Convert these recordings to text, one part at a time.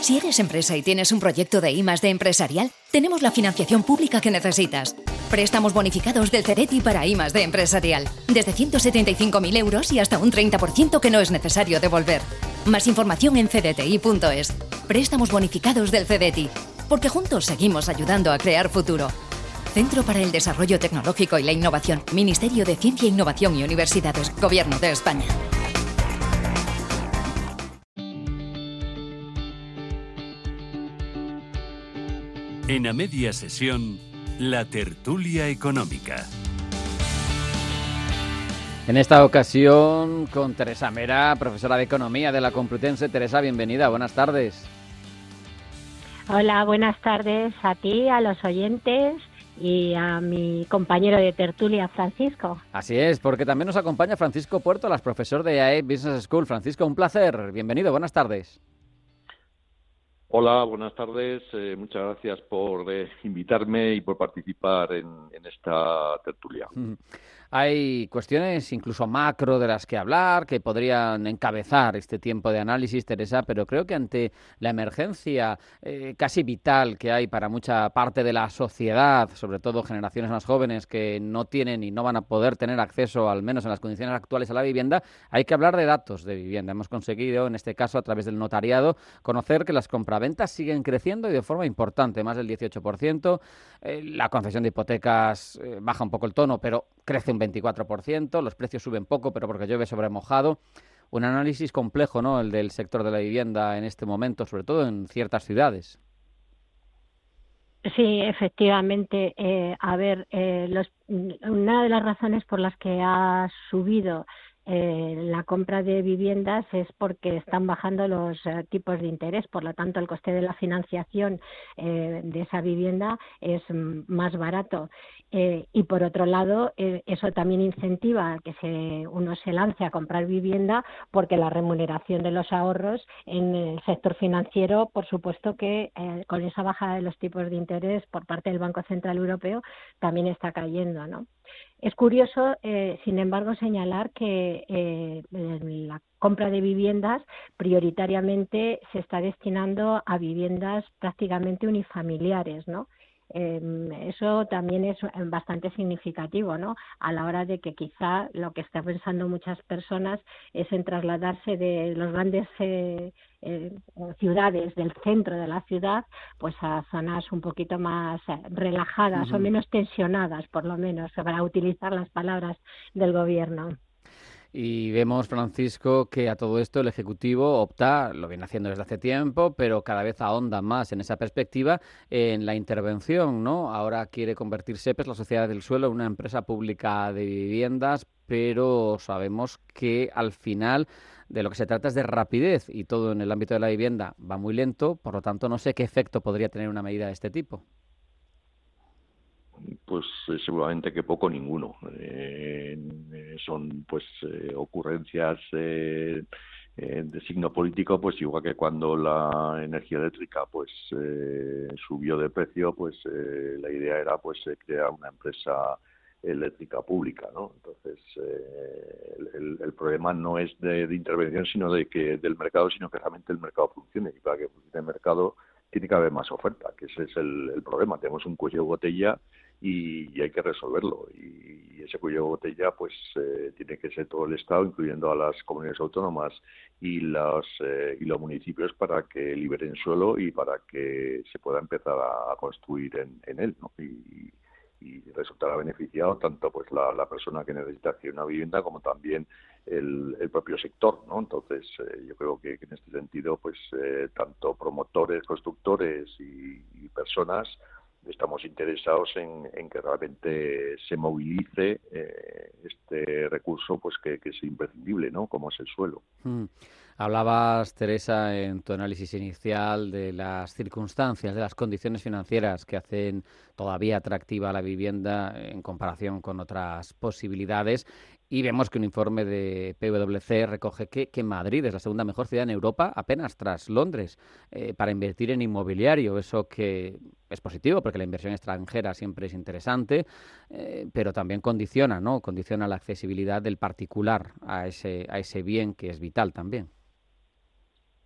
Si eres empresa y tienes un proyecto de I+D empresarial, tenemos la financiación pública que necesitas. Préstamos bonificados del CEDETI para I+D empresarial. Desde 175.000 euros y hasta un 30% que no es necesario devolver. Más información en cdti.es. Préstamos bonificados del CEDETI. Porque juntos seguimos ayudando a crear futuro. Centro para el Desarrollo Tecnológico y la Innovación. Ministerio de Ciencia, Innovación y Universidades. Gobierno de España. En A Media Sesión, la tertulia económica. En esta ocasión con Teresa Mera, profesora de Economía de la Complutense. Teresa, bienvenida, buenas tardes. Hola, buenas tardes a ti, a los oyentes y a mi compañero de tertulia, Francisco. Así es, porque también nos acompaña Francisco Puertolas, profesor de IAE Business School. Francisco, un placer, bienvenido, buenas tardes. Hola, buenas tardes. Muchas gracias por invitarme y por participar en esta tertulia. Hay cuestiones incluso macro de las que hablar, que podrían encabezar este tiempo de análisis, Teresa, pero creo que ante la emergencia casi vital que hay para mucha parte de la sociedad, sobre todo generaciones más jóvenes que no tienen y no van a poder tener acceso, al menos en las condiciones actuales, a la vivienda, hay que hablar de datos de vivienda. Hemos conseguido, en este caso, a través del notariado, conocer que las compraventas siguen creciendo y de forma importante, más del 18%. La concesión de hipotecas baja un poco el tono, pero crece un 24%, los precios suben poco, pero porque llueve sobre mojado. Un análisis complejo, ¿no?, el del sector de la vivienda en este momento, sobre todo en ciertas ciudades. Sí, efectivamente. Una de las razones por las que ha subido la compra de viviendas es porque están bajando los tipos de interés, por lo tanto el coste de la financiación de esa vivienda es más barato. Y por otro lado, eso también incentiva que uno se lance a comprar vivienda, porque la remuneración de los ahorros en el sector financiero, por supuesto que con esa bajada de los tipos de interés por parte del Banco Central Europeo también está cayendo, ¿no? Es curioso, sin embargo, señalar que la compra de viviendas prioritariamente se está destinando a viviendas prácticamente unifamiliares, ¿no? Eso también es bastante significativo, ¿no? A la hora de que quizá lo que están pensando muchas personas es en trasladarse de los grandes ciudades, del centro de la ciudad, pues a zonas un poquito más relajadas o menos tensionadas, por lo menos, para utilizar las palabras del gobierno. Y vemos, Francisco, que a todo esto el Ejecutivo opta, lo viene haciendo desde hace tiempo, pero cada vez ahonda más en esa perspectiva, en la intervención, ¿no? Ahora quiere convertir SEPES, la Sociedad del Suelo, en una empresa pública de viviendas, pero sabemos que al final de lo que se trata es de rapidez y todo en el ámbito de la vivienda va muy lento, por lo tanto no sé qué efecto podría tener una medida de este tipo. Pues seguramente que poco ninguno. Son ocurrencias de signo político, pues igual que cuando la energía eléctrica subió de precio, la idea era crear una empresa eléctrica pública, ¿no? Entonces el problema no es de intervención, sino del mercado, sino que realmente el mercado funcione, y para que funcione el mercado tiene que haber más oferta, que ese es el problema. Tenemos un cuello de botella y hay que resolverlo, y ese cuello de botella tiene que ser todo el Estado, incluyendo a las comunidades autónomas y los municipios, para que liberen suelo y para que se pueda empezar a construir en él, ¿no? Y resultará beneficiado tanto la persona que necesita hacer una vivienda como también el propio sector, ¿no? Entonces yo creo que en este sentido tanto promotores, constructores y personas estamos interesados en que realmente se movilice este recurso que es imprescindible, ¿no? Como es el suelo. Hablabas, Teresa, en tu análisis inicial de las circunstancias, de las condiciones financieras que hacen todavía atractiva la vivienda en comparación con otras posibilidades. Y vemos que un informe de PwC recoge que Madrid es la segunda mejor ciudad en Europa, apenas tras Londres, para invertir en inmobiliario. Eso que es positivo, porque la inversión extranjera siempre es interesante, pero también condiciona, ¿no? Condiciona la accesibilidad del particular a ese bien que es vital también.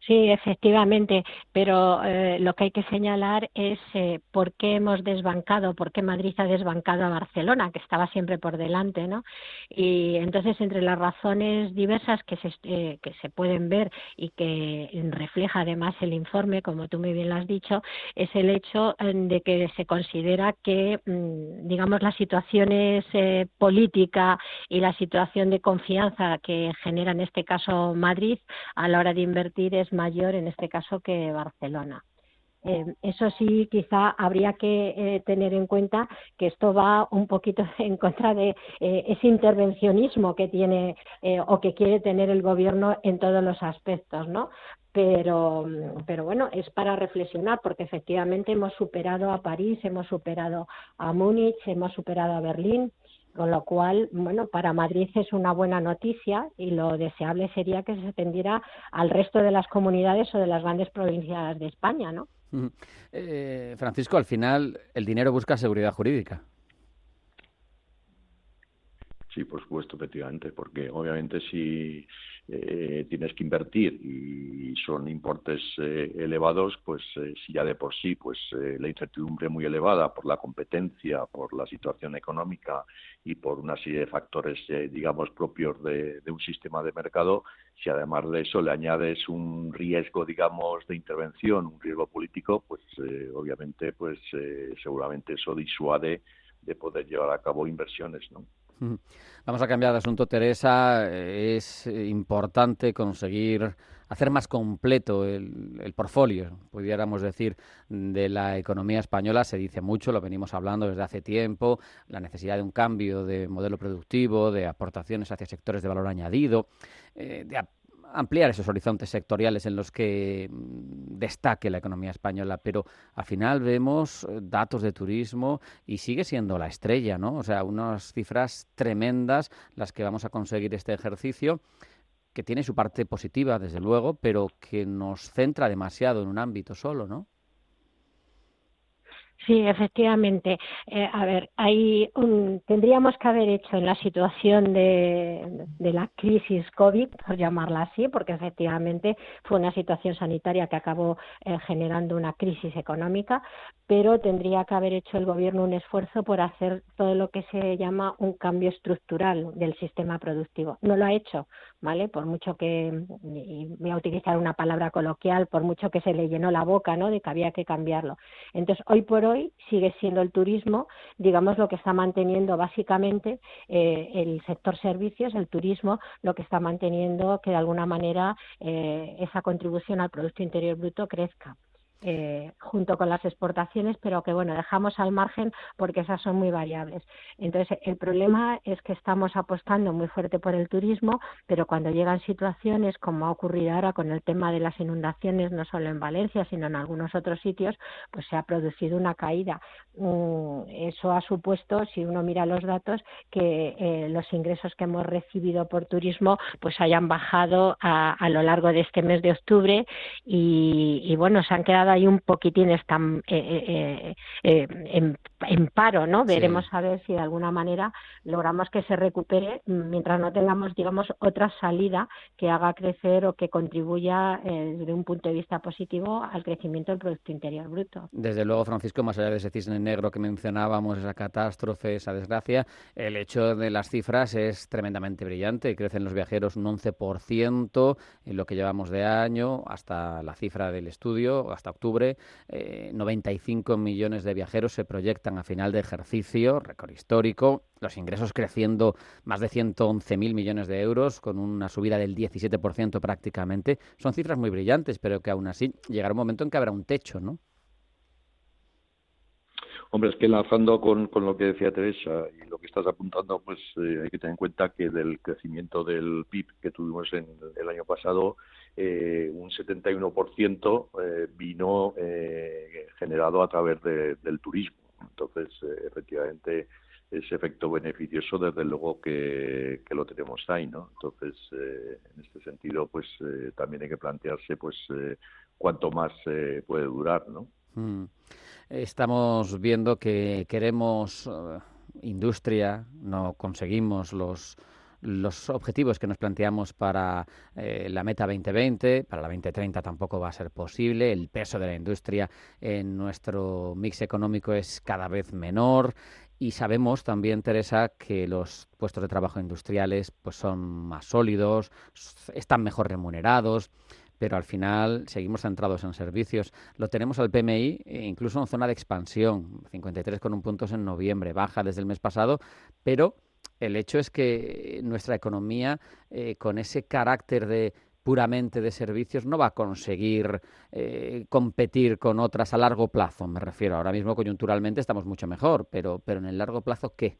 Sí, efectivamente, pero lo que hay que señalar es por qué hemos desbancado, por qué Madrid ha desbancado a Barcelona, que estaba siempre por delante, ¿no? Y entonces, entre las razones diversas que se pueden ver y que refleja además el informe, como tú muy bien lo has dicho, es el hecho de que se considera que, digamos, las situaciones política y la situación de confianza que genera en este caso Madrid a la hora de invertir es mayor en este caso que Barcelona. Eso sí, quizá habría que tener en cuenta que esto va un poquito en contra de ese intervencionismo que tiene o que quiere tener el gobierno en todos los aspectos, ¿no? Pero bueno, es para reflexionar porque efectivamente hemos superado a París, hemos superado a Múnich, hemos superado a Berlín. Con lo cual, bueno, para Madrid es una buena noticia y lo deseable sería que se extendiera al resto de las comunidades o de las grandes provincias de España, ¿no? Francisco, al final el dinero busca seguridad jurídica. Sí, por supuesto, efectivamente, porque obviamente si tienes que invertir y son importes elevados, pues si ya de por sí pues la incertidumbre muy elevada por la competencia, por la situación económica y por una serie de factores, digamos, propios de un sistema de mercado, si además de eso le añades un riesgo, digamos, de intervención, un riesgo político, pues obviamente pues seguramente eso disuade de poder llevar a cabo inversiones, ¿no? Vamos a cambiar de asunto, Teresa. Es importante conseguir hacer más completo el portfolio, pudiéramos decir, de la economía española. Se dice mucho, lo venimos hablando desde hace tiempo, la necesidad de un cambio de modelo productivo, de aportaciones hacia sectores de valor añadido, de ampliar esos horizontes sectoriales en los que destaque la economía española, pero al final vemos datos de turismo y sigue siendo la estrella, ¿no? O sea, unas cifras tremendas las que vamos a conseguir este ejercicio, que tiene su parte positiva, desde luego, pero que nos centra demasiado en un ámbito solo, ¿no? Sí, efectivamente. A ver, tendríamos que haber hecho en la situación de la crisis COVID, por llamarla así, porque efectivamente fue una situación sanitaria que acabó generando una crisis económica, pero tendría que haber hecho el gobierno un esfuerzo por hacer todo lo que se llama un cambio estructural del sistema productivo. No lo ha hecho, ¿vale? Por mucho que, y voy a utilizar una palabra coloquial, por mucho que se le llenó la boca, ¿no?, de que había que cambiarlo. Entonces, hoy por hoy sigue siendo el turismo, digamos, lo que está manteniendo básicamente el sector servicios, el turismo, lo que está manteniendo que de alguna manera esa contribución al Producto Interior Bruto crezca. Junto con las exportaciones, pero que bueno, dejamos al margen porque esas son muy variables. Entonces, el problema es que estamos apostando muy fuerte por el turismo, pero cuando llegan situaciones como ha ocurrido ahora con el tema de las inundaciones, no solo en Valencia, sino en algunos otros sitios, pues se ha producido una caída. Eso ha supuesto, si uno mira los datos, que los ingresos que hemos recibido por turismo pues hayan bajado a lo largo de este mes de octubre y bueno, se han quedado ahí un poquitín en paro, ¿no? Veremos a ver si de alguna manera logramos que se recupere mientras no tengamos, digamos, otra salida que haga crecer o que contribuya desde un punto de vista positivo al crecimiento del Producto Interior Bruto. Desde luego, Francisco, más allá de ese cisne negro que mencionábamos, esa catástrofe, esa desgracia, el hecho de las cifras es tremendamente brillante. Crecen los viajeros un 11% en lo que llevamos de año, hasta la cifra del estudio, hasta octubre. 95 millones de viajeros se proyectan a final de ejercicio, récord histórico. Los ingresos creciendo más de 111.000 millones de euros, con una subida del 17% prácticamente. Son cifras muy brillantes, pero que aún así llegará un momento en que habrá un techo, ¿no? Hombre, es que enlazando con lo que decía Teresa y lo que estás apuntando, pues hay que tener en cuenta que del crecimiento del PIB que tuvimos en el año pasado, un 71% vino generado a través del turismo. Entonces, efectivamente, ese efecto beneficioso, desde luego que lo tenemos ahí, ¿no? Entonces, en este sentido, pues también hay que plantearse, pues, cuánto más puede durar, ¿no? Estamos viendo que queremos industria, no conseguimos los objetivos que nos planteamos para la meta 2020, para la 2030 tampoco va a ser posible. El peso de la industria en nuestro mix económico es cada vez menor. Y sabemos también, Teresa, que los puestos de trabajo industriales pues son más sólidos, están mejor remunerados, pero al final seguimos centrados en servicios. Lo tenemos al PMI, incluso en zona de expansión, 53,1 puntos en noviembre, baja desde el mes pasado, pero el hecho es que nuestra economía, con ese carácter de puramente de servicios, no va a conseguir competir con otras a largo plazo, me refiero. Ahora mismo coyunturalmente estamos mucho mejor, pero en el largo plazo, ¿qué?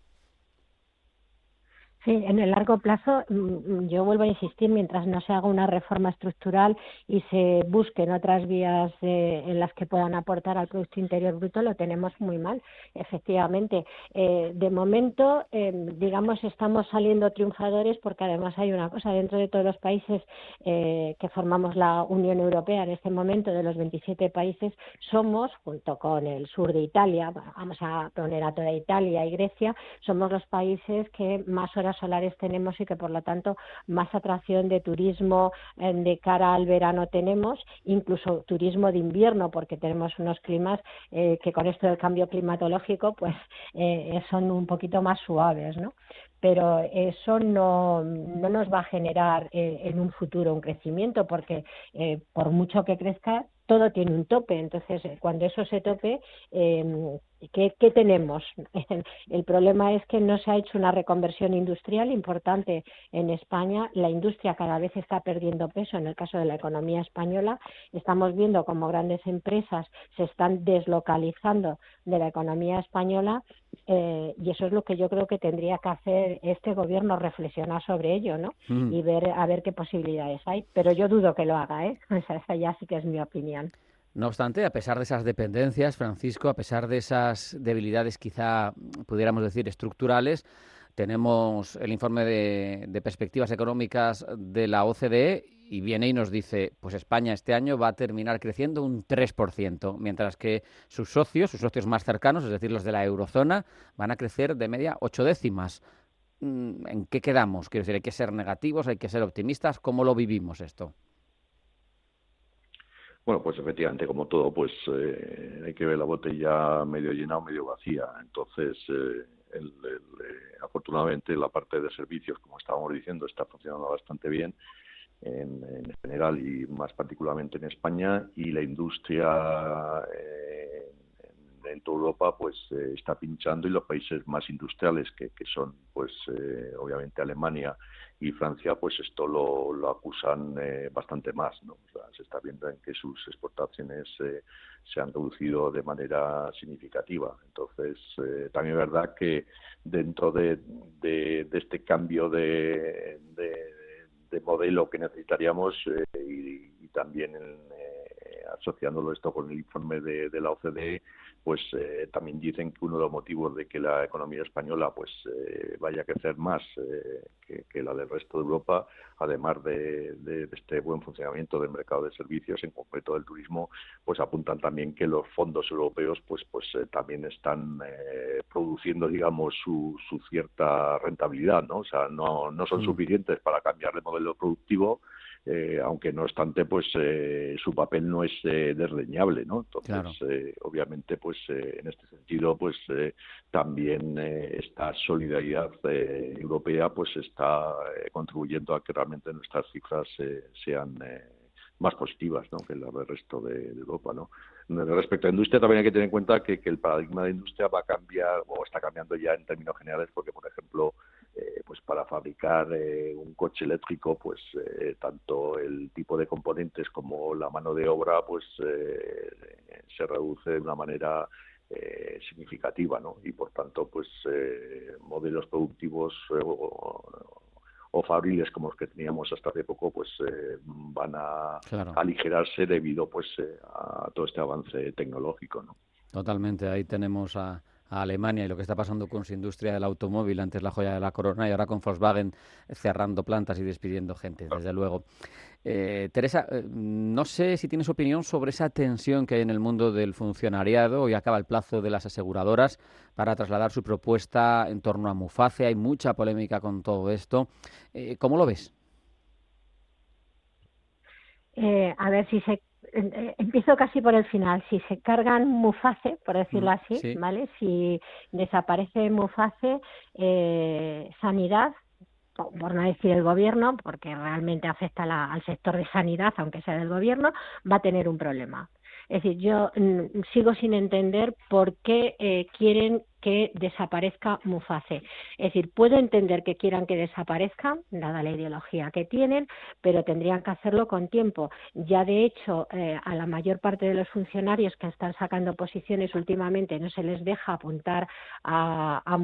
Sí, en el largo plazo, yo vuelvo a insistir, mientras no se haga una reforma estructural y se busquen otras vías en las que puedan aportar al Producto Interior Bruto, lo tenemos muy mal, efectivamente. De momento, digamos, estamos saliendo triunfadores porque además hay una cosa, dentro de todos los países que formamos la Unión Europea en este momento, de los 27 países, somos, junto con el sur de Italia, vamos a poner a toda Italia y Grecia, somos los países que más horas solares tenemos y que por lo tanto más atracción de turismo de cara al verano tenemos, incluso turismo de invierno, porque tenemos unos climas que con esto del cambio climatológico pues son un poquito más suaves, ¿no? Pero eso no nos va a generar en un futuro un crecimiento, porque por mucho que crezca, todo tiene un tope. Entonces, cuando eso se tope, ¿qué tenemos? El problema es que no se ha hecho una reconversión industrial importante en España. La industria cada vez está perdiendo peso. En el caso de la economía española, estamos viendo cómo grandes empresas se están deslocalizando de la economía española, y eso es lo que yo creo que tendría que hacer este gobierno, reflexionar sobre ello, ¿no? Y ver a ver qué posibilidades hay. Pero yo dudo que lo haga, ¿eh? Esa ya sí que es mi opinión. No obstante, a pesar de esas dependencias, Francisco, a pesar de esas debilidades quizá pudiéramos decir estructurales, tenemos el informe de perspectivas económicas de la OCDE y viene y nos dice, pues España este año va a terminar creciendo un 3%, mientras que sus socios más cercanos, es decir, los de la eurozona, van a crecer de media 8 décimas. ¿En qué quedamos? Quiero decir, ¿hay que ser negativos, hay que ser optimistas? ¿Cómo lo vivimos esto? Bueno, pues efectivamente, como todo, pues hay que ver la botella medio llena o medio vacía. Entonces, afortunadamente, la parte de servicios, como estábamos diciendo, está funcionando bastante bien en general y más particularmente en España, y la industria en toda Europa pues está pinchando, y los países más industriales que son pues obviamente Alemania y Francia, pues esto lo acusan bastante más, ¿no? O sea, se está viendo en que sus exportaciones se han reducido de manera significativa. Entonces, también es verdad que dentro de este cambio de modelo que necesitaríamos, y también asociándolo esto con el informe de la OCDE, pues también dicen que uno de los motivos de que la economía española pues vaya a crecer más que la del resto de Europa, además de este buen funcionamiento del mercado de servicios, en concreto del turismo, pues apuntan también que los fondos europeos pues también están produciendo, digamos, su cierta rentabilidad, ¿no? O sea, no son suficientes para cambiar de modelo productivo, aunque no obstante pues su papel no es desdeñable, ¿no? Entonces, claro, obviamente pues en este sentido pues también esta solidaridad europea pues está contribuyendo a que realmente nuestras cifras sean más positivas, ¿no?, que las del resto de Europa, ¿no? Respecto a la industria, también hay que tener en cuenta que el paradigma de la industria va a cambiar, o está cambiando ya en términos generales, porque, por ejemplo, pues para fabricar un coche eléctrico, pues tanto el tipo de componentes como la mano de obra, pues se reduce de una manera significativa, ¿no? Y por tanto, pues modelos productivos o fabriles como los que teníamos hasta hace poco, pues van a aligerarse debido pues a todo este avance tecnológico, ¿no? Totalmente, ahí tenemos a Alemania y lo que está pasando con su industria del automóvil, antes la joya de la corona, y ahora con Volkswagen cerrando plantas y despidiendo gente, desde luego. Teresa, no sé si tienes opinión sobre esa tensión que hay en el mundo del funcionariado. Hoy acaba el plazo de las aseguradoras para trasladar su propuesta en torno a Muface. Hay mucha polémica con todo esto. ¿Cómo lo ves? A ver si se... Empiezo casi por el final. Si se cargan Muface, por decirlo así, sí. ¿vale? Si desaparece Muface, Sanidad, por no decir el gobierno, porque realmente afecta al sector de sanidad, aunque sea del gobierno, va a tener un problema. Es decir, yo sigo sin entender por qué quieren que desaparezca Muface. Es decir, puedo entender que quieran que desaparezca, dada la ideología que tienen, pero tendrían que hacerlo con tiempo. Ya de hecho, a la mayor parte de los funcionarios que están sacando posiciones últimamente no se les deja apuntar a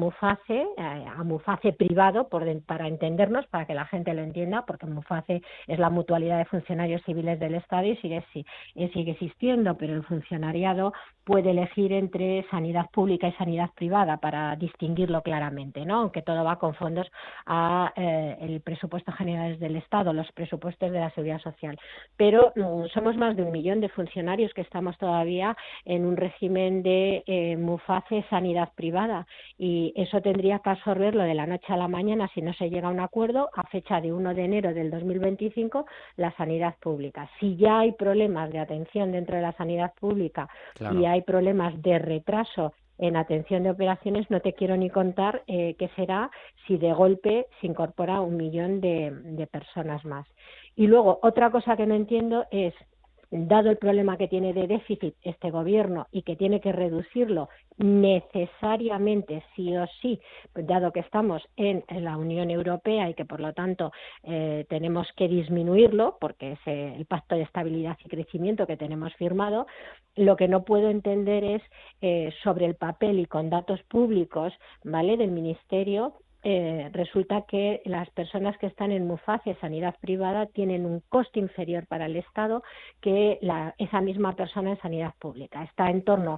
Muface privado, para entendernos, para que la gente lo entienda, porque Muface es la mutualidad de funcionarios civiles del Estado y sigue existiendo, pero el funcionariado puede elegir entre sanidad pública y sanidad privada para distinguirlo claramente, ¿no? Aunque todo va con fondos a el presupuesto general del Estado, los presupuestos de la Seguridad Social. Pero somos más de 1 millón de funcionarios que estamos todavía en un régimen de Muface sanidad privada, y eso tendría que absorberlo de la noche a la mañana si no se llega a un acuerdo a fecha de 1 de enero del 2025 la sanidad pública. Si ya hay problemas de atención dentro de la sanidad pública, claro, y hay problemas de retraso en atención de operaciones, no te quiero ni contar qué será si de golpe se incorpora 1 millón de personas más. Y luego, otra cosa que no entiendo es, dado el problema que tiene de déficit este gobierno y que tiene que reducirlo necesariamente, sí o sí, dado que estamos en la Unión Europea y que por lo tanto tenemos que disminuirlo, porque es el Pacto de Estabilidad y Crecimiento que tenemos firmado, lo que no puedo entender es sobre el papel y con datos públicos, ¿vale?, del Ministerio. Resulta que las personas que están en Muface, sanidad privada, tienen un coste inferior para el Estado que esa misma persona en sanidad pública. Está en torno,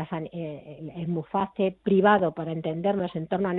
el Muface privado, para entendernos, en torno a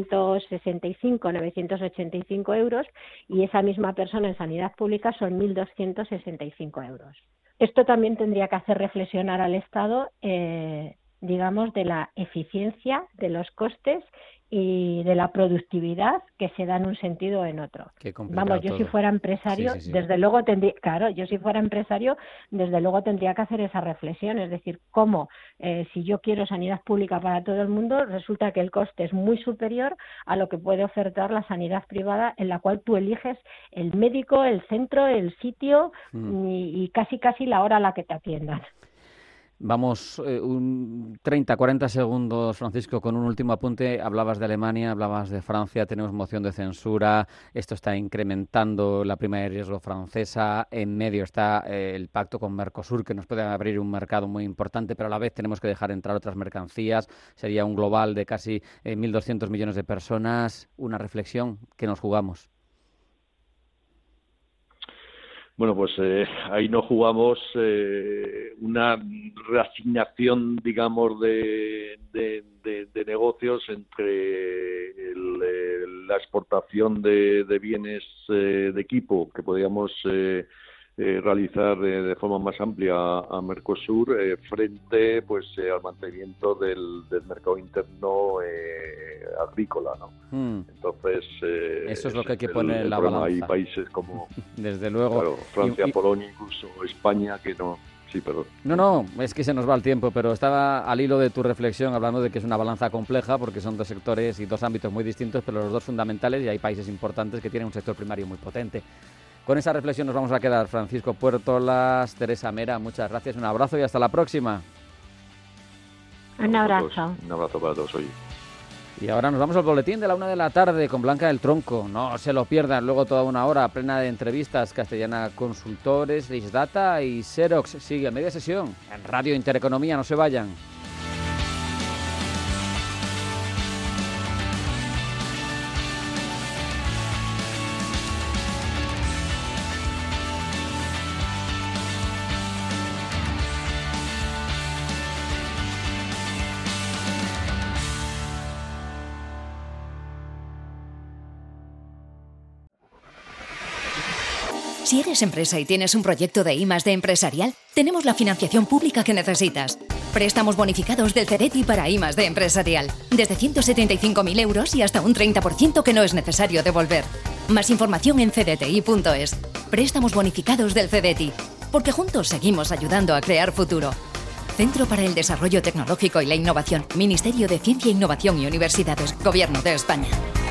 965 euros, y esa misma persona en sanidad pública son 1.265 euros. Esto también tendría que hacer reflexionar al Estado, digamos, de la eficiencia, de los costes y de la productividad que se da en un sentido o en otro. Vamos, yo todo. Si fuera empresario, sí. Desde luego tendría, claro, yo si fuera empresario, desde luego tendría que hacer esa reflexión, es decir, cómo si yo quiero sanidad pública para todo el mundo, resulta que el coste es muy superior a lo que puede ofertar la sanidad privada, en la cual tú eliges el médico, el centro, el sitio y casi la hora a la que te atiendan. Vamos, 30, 40 segundos, Francisco, con un último apunte. Hablabas de Alemania, hablabas de Francia, tenemos moción de censura, esto está incrementando la prima de riesgo francesa, en medio está el pacto con Mercosur, que nos puede abrir un mercado muy importante, pero a la vez tenemos que dejar entrar otras mercancías, sería un global de casi 1.200 millones de personas. Una reflexión que nos jugamos. Bueno, pues ahí no jugamos una reasignación, digamos, de negocios entre la exportación de bienes de equipo que podríamos realizar de forma más amplia a Mercosur frente pues al mantenimiento del mercado interno agrícola, ¿no? Entonces eso es lo que hay que poner en la balanza. Hay países como desde luego, claro, Francia, Polonia, incluso España, que no. Sí, perdón. No, es que se nos va el tiempo, pero estaba al hilo de tu reflexión hablando de que es una balanza compleja porque son dos sectores y dos ámbitos muy distintos, pero los dos fundamentales, y hay países importantes que tienen un sector primario muy potente. Con esa reflexión nos vamos a quedar. Francisco Puertolas, Teresa Mera, muchas gracias, un abrazo y hasta la próxima. Un abrazo. Un abrazo para todos hoy. Y ahora nos vamos al boletín de la 1 p.m. con Blanca del Tronco. No se lo pierdan, luego toda una hora plena de entrevistas. Castellana Consultores, Lisdata y Xerox. Sigue media sesión en Radio Intereconomía, no se vayan. Si eres empresa y tienes un proyecto de I+D empresarial, tenemos la financiación pública que necesitas. Préstamos bonificados del CEDETI para I+D empresarial. Desde 175.000 euros y hasta un 30% que no es necesario devolver. Más información en cdti.es. Préstamos bonificados del CEDETI. Porque juntos seguimos ayudando a crear futuro. Centro para el Desarrollo Tecnológico y la Innovación. Ministerio de Ciencia, Innovación y Universidades. Gobierno de España.